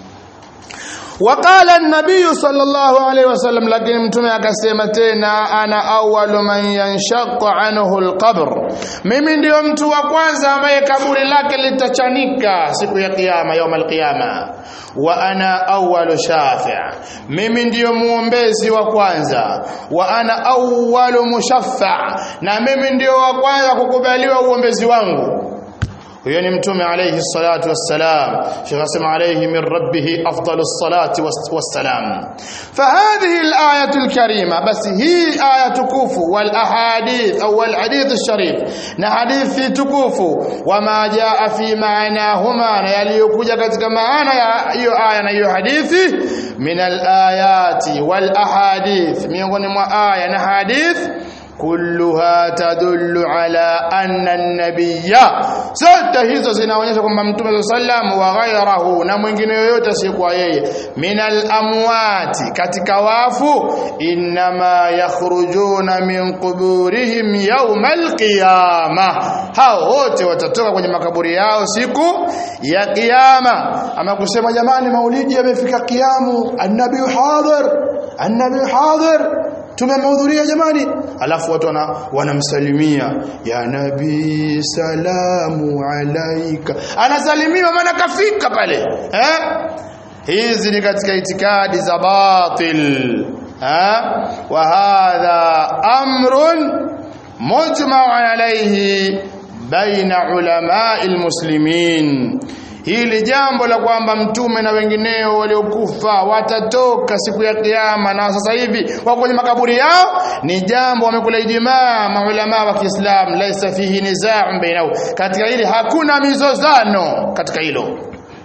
وقال النبي صلى الله عليه وسلم, lakini mtume akasema tena, ana awwalu man yanshaqqa anhu alqabr, mimi ndio mtu wa kwanza ambaye kaburi lake litachanika siku ya kiyama, يوم القيامه. wa ana awwalu shafi', mimi ndio muombezi wa kwanza. wa ana awwalu mushaffa', na mimi ndio wa kwanza kukubaliwa uombezi wangu. huyo ni mtume alayhi salatu wassalam, Sheikh asema alayhi min rabbih afdalus salati wassalam. fahadhihi alayatu alkarima, basi hii aya tukufu, wal ahadith au wal hadith alsharif, na hadithi tukufu, wama jaa fi ma'nahuma, na yaliyokuja katika maana ya hiyo aya na hiyo hadithi, min alayati wal ahadith, miongoni mwa aya na hadith, kulluha tadullu ala anna an-nabiyya, zote hizo zinaonyesha kwamba mtume sallallahu wa ghayrahu, na mwingine yoyote asiyekuwa yeye, minal amwati, katika wafu, inma yakhrujuna min quburihim yawmal qiyamah, hao wote watatoka kwenye makaburi yao siku ya kiyama. Ama kusema jamani maulidi yamefika kiamu, an-nabi hadir, an-nabi hadir, tumehudhuria jamani, alafu watu wana wanamsalimia, ya nabii salamu alaika, anasalimiwa maana kafika pale eh. Hizi ni katika itikadi za batil eh. wa hadha amrun mujma'un alayhi baina ulama'il muslimin, hili jambo la kwamba mtume na wengineo waliokufa watatoka siku ya kiyama na sasa hivi wako kwenye makaburi yao, ni jambo wamekula ijmaa maulama wa Kiislamu, laisa fihi nizaa' bainao, katika hili hakuna mizozano katika hilo.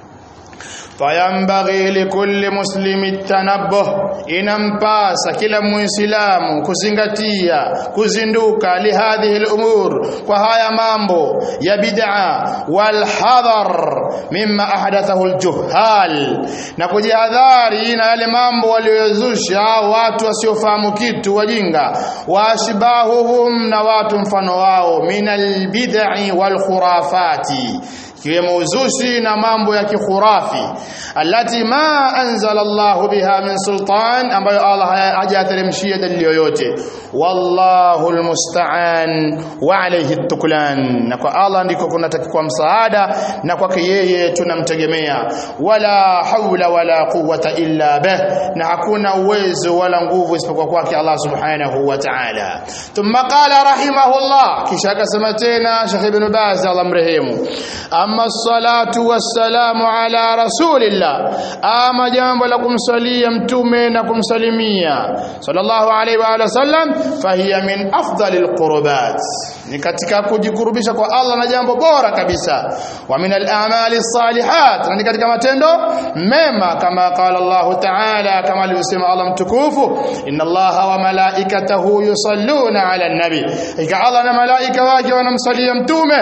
fayambaghi likulli muslimi tanabbuh, inampasa kila muislamu kuzingatia, kuzinduka, lihadhihi al-umur, kwa haya mambo ya bid'a, wal hadar mimma ahdathahu al-juhal, na kujihadhari na yale mambo waliyozusha watu wasiofahamu kitu, wajinga, washbahuhum, na watu mfano wao, minal bid'i wal khurafati, kiwemo uzushi na mambo ya kikhurafi, allati ma anzala Allah biha min sultan, ambayo Allah hajateremshia dalili yoyote. wallahu almusta'an wa alayhi at-tuklan, na kwa Allah ndiko kunatakiwa msaada na kwake yeye tunamtegemea. wala haula wala quwwata illa bih, na hakuna uwezo wala nguvu isipokuwa kwake Allah subhanahu wa ta'ala. Thumma qala rahimahullah, kisha akasema tena Sheikh Ibn Baz Allah mrehemu, amma salatu wassalamu ala rasulillah, ama jambo la kumsalia mtume na kumsalimia sallallahu alaihi wa alihi wasallam, fahiya min afdalil qurbat, ni katika kujikurubisha kwa Allah na jambo bora kabisa. wa min al-a'mali salihat, ni katika matendo mema, kama qala Allah ta'ala, kama alivyosema Allah mtukufu, inna Allaha wa malaikatahu yusalluna ala an-nabi, ika Allah na malaika wake wanamsalia mtume.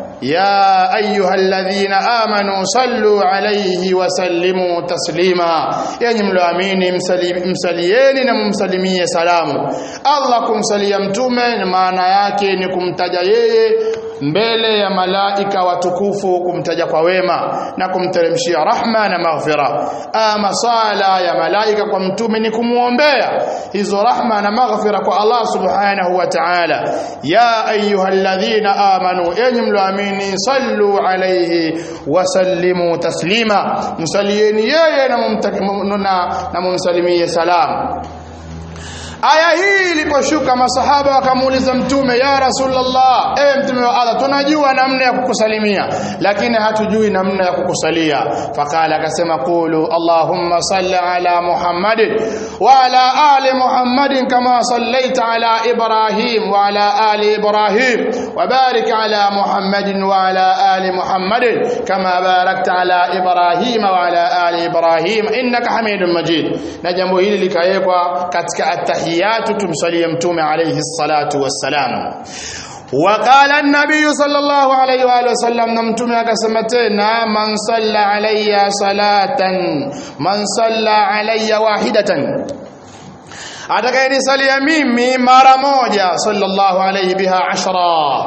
ya ayyuhalladhina amanu sallu alayhi wa sallimu taslima, yenyi mloamini msalieni na mumsalimie salamu. Allah kumsalia mtume maana yake ni kumtaja yeye mbele ya malaika watukufu, kumtaja kwa wema na kumteremshia rahma na maghfira. Ama sala ya malaika kwa mtume ni kumuombea hizo rahma na maghfira kwa Allah subhanahu wa ta'ala. ya ayyuhalladhina amanu, enyi mloamini, sallu alayhi wa sallimu taslima, msalieni yeye na mumsalimie salamu. aya hii iliposhuka masahaba wakamuuliza mtume, ya Rasulullah, ewe mtume wa Allah, tunajua namna ya kukusalimia lakini hatujui namna ya kukusalia. Fakala, akasema, qulu Allahumma salli ala Muhammadin wa ala ali Muhammadin kama sallaita ala Ibrahim wa ala ali Ibrahim wa barik ala Muhammadin wa ala ali Muhammadin kama barakta ala Ibrahim wa ala ali Ibrahim innaka Hamidum Majid. Na jambo hili likawekwa katika at-tahiyatu, tumsalie mtume alayhi salatu wassalam. وقال النبي صلى الله عليه واله وسلم, نمتمي akasema tena, man salla alayya salatan man salla alayya wahidatan, atakayesalia mimi mara moja, sallallahu alayhi biha ashra,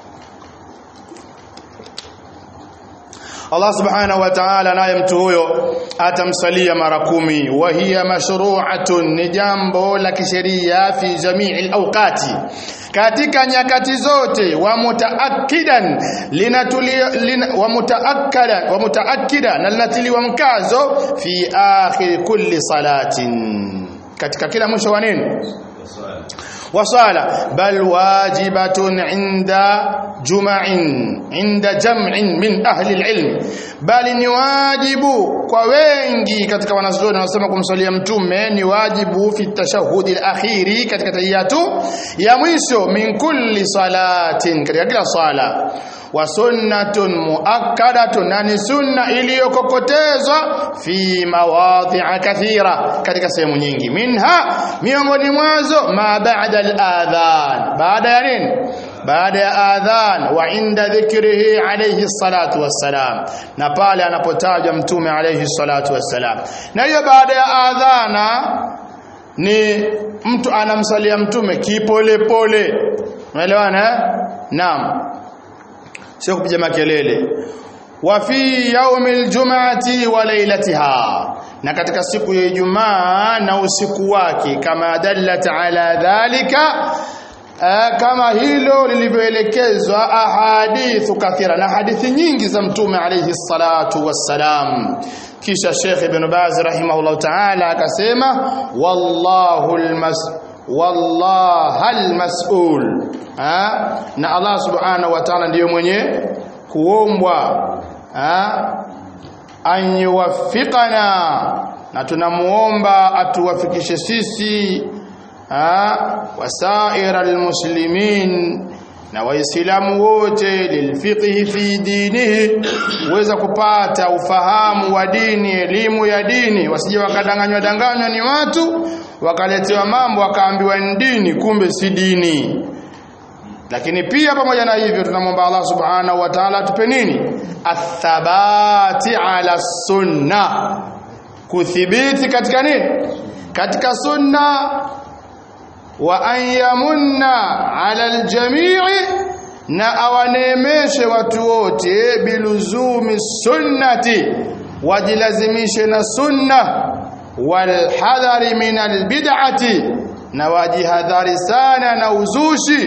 Allah subhanahu wa ta'ala naye mtu huyo atamsalia mara kumi. Wa hiya mashru'atun, ni jambo la kisheria, fi jami'i al-awqati, katika nyakati zote. Wa mutaakkidan, linatulia lina, wa mutaakkadan wa mutaakkidan, na linatiliwa mkazo fi akhir kulli salatin, katika kila mwisho wa nini wasala. Bal wajibatun inda jum'in inda jam'in min ahli alilm, bali ni wajibu kwa wengi katika wanazuoni wanasema kumsalia mtume ni wajibu fi tashahhud alakhiri, katika tahiyatu ya mwisho, min kulli salatin, katika kila sala. Wa sunnatun muakkadatun, nani sunna iliyokokotezwa, fi mawadhi'a kathira, katika sehemu nyingi. Minha, miongoni mwazo, ma ba'da al-adhan, baada ya nini? Baada ya adhan. Wa inda dhikrihi alayhi salatu wassalam, na pale anapotajwa mtume alayhi salatu wassalam. Na hiyo baada ya adhana ni mtu anamsalia mtume kipole pole, unaelewana? Naam, sio kupiga makelele. Wa fi yaumil jum'ati wa lailatiha, na katika siku ya Ijumaa na usiku wake, kama dallat ala dhalika, kama hilo lilivyoelekezwa ahadithu kathira, na hadithi nyingi za mtume alayhi salatu wassalam. Kisha Sheikh Ibn Baz rahimahullah ta'ala akasema, wallahu almas wallahal mas'ul, na Allah subhanahu wa ta'ala ndiyo mwenye kuombwa an yuwaffiqana, na tunamuomba atuwafikishe sisi wasaira almuslimin, na waislamu wote, lilfiqhi fi dinihi, uweza kupata ufahamu wa dini, elimu ya dini, wasije wakadanganywa danganywa ni watu wakaletewa mambo wakaambiwa ni dini kumbe si dini. Lakini pia pamoja na hivyo tunamwomba Allah subhanahu wa ta'ala atupe nini? Athabati ala sunna, kuthibiti katika nini? Katika sunna. Wa an yamunna ala aljamii, na awaneemeshe watu wote, biluzumi sunnati, wajilazimishe na sunna, wal hadari min albid'ati, na wajihadhari sana na uzushi.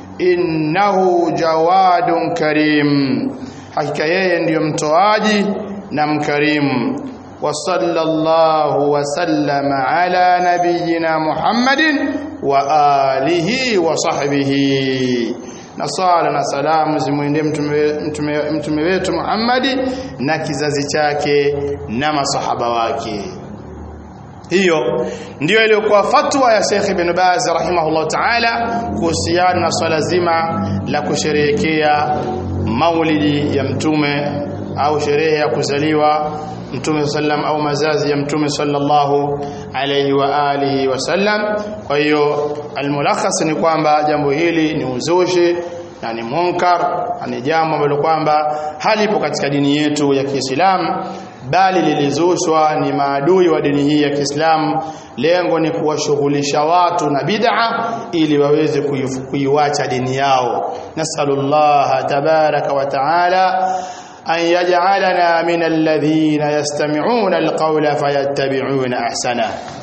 Innahu jawadun karim, hakika yeye ndiyo mtoaji na mkarimu. Wa sallallahu wa sallama ala nabiyyina Muhammadin wa alihi wa sahbihi, na sala na salamu zimwendee mtume mtume mtume wetu Muhammadi na kizazi chake na masahaba wake. Hiyo ndio iliyokuwa fatwa ya Sheikh Ibn Baz rahimahullah ta'ala kuhusiana na swala zima la kusherehekea maulidi ya mtume au sherehe ya kuzaliwa mtume sallam au mazazi ya mtume sallallahu alayhi wa alihi wasallam. Kwa hiyo almulakhas ni kwamba jambo hili ni uzushi na ni munkar, ni jambo ambalo kwamba halipo katika dini yetu ya Kiislamu, bali lilizushwa ni maadui wa dini hii ya Kiislamu. Lengo ni kuwashughulisha watu na bid'a ili waweze kuiwacha dini yao. Nasallallahu tabaraka wa taala an yaj'alana min alladhina yastami'una alqawla fayattabi'una ahsana.